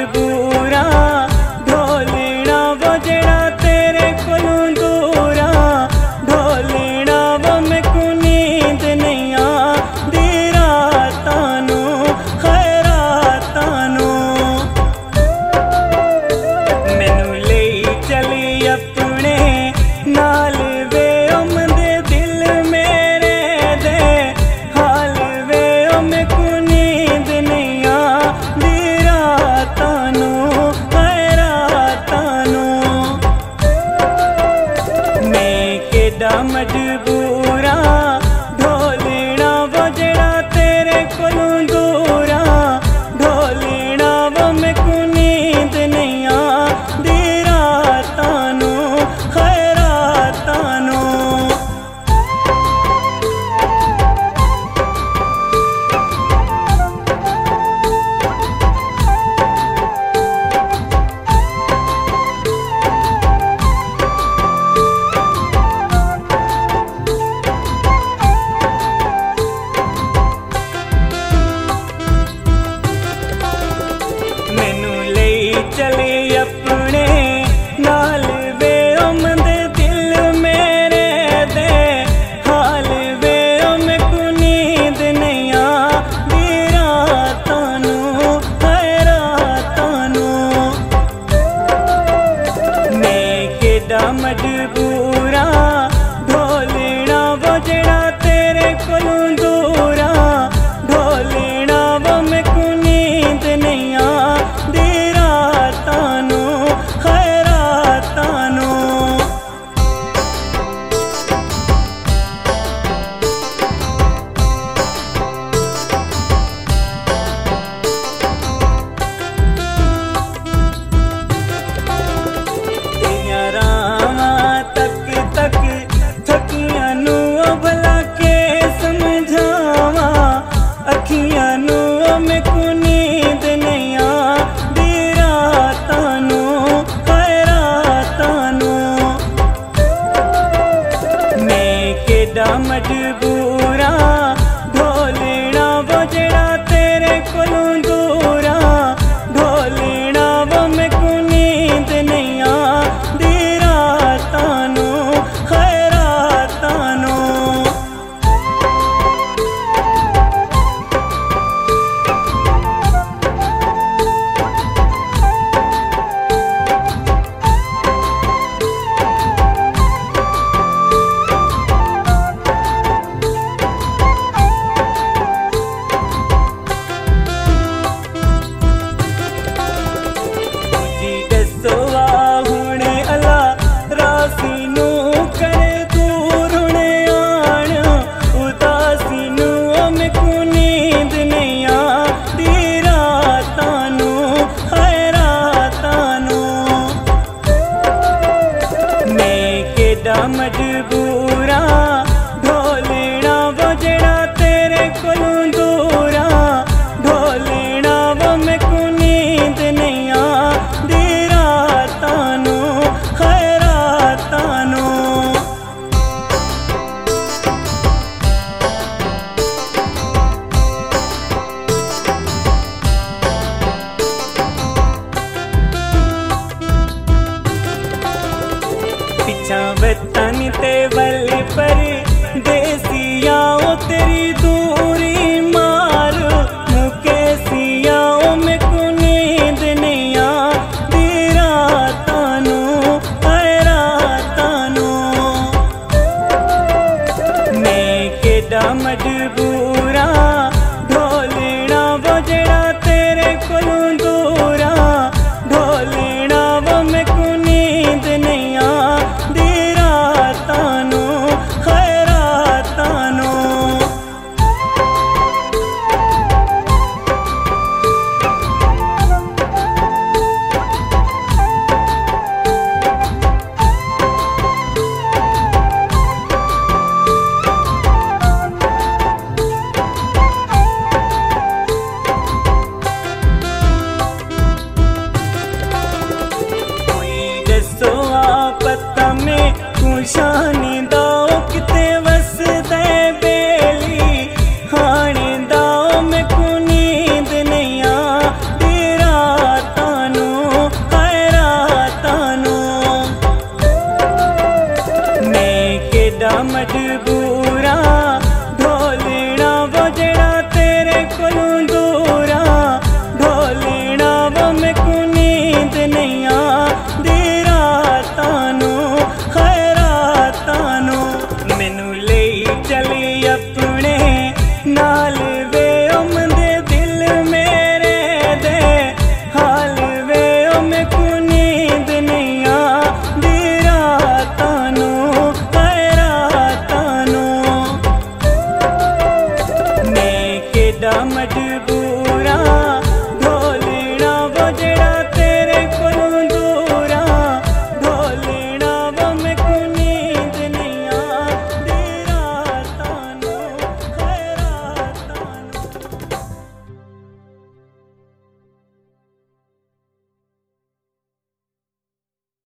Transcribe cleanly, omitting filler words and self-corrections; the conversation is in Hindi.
मजबूरा ढोलना वो जड़ा तेरे कोलों दूरा ढोलना वो मैं को नींद नहीं आंदी रातां नूं हाय रातां नूं मैनू लई चली अपने नाल वे उमदे दिल मेरे दे हाल वे मैं को नींद नहीं आंदी रातां नूं हाय रातां नूं मैं केड़ा मजबूरा ढोलना वो जड़ा तेरे कोलों दूरा ढोलना वो मैं को नींद नहीं आंदी रातां नूं हाय रातां नूं मैनू लई चली अपने नाल वे उमदे दिल मेरे दे हाल वे मैं को नींद नहीं आंदी रातां नूं हाय रातां नूं मैं केड़ा मजबूरा ढोलना वो जड़ा तेरे कोलों दूरा ढोलना वो मैं को नींद नहीं आंदी रातां नूं हाय रातां नूं तेरियां राहां तक तक थकियां नूं भला के समझावां अखियां नूं मैं को नींद नहीं आंदी रातां नूं हाय रातां नूं मैं केड़ा मजबूरा ढोलना वो जड़ा तेरे कोलों दूरा ढोलना वो मैं को नींद नहीं आंदी रातां नूं हाय रातां नूं तुझी दसो आ हुणे अला रासी नूं करे दूर हुणे आण उदासी नूं मैं को नींद नहीं आंदी रातां नूं हाय रातां नूं मैं केड़ा मजबूरा ढोलना वो जड़ा तेरे कोलों दूरा ढोलना वो मैं को नींद नहीं आंदी रातां नूं हाय रातां नूं पिछा वतन ते वल पर देसिया ओ तेरी दूरी मार मुके सिया ओ मैं को नींद नहीं आंदी रातां नूं हाय रातां नूं मैं केड़ा मजबूरा ढोलना वो जड़ा तेरे कोलों दूरा ढोलना वो मैं को नींद नहीं आंदी रातां नूं हाय रातां नूं कोई दसो आ पता में तू शानी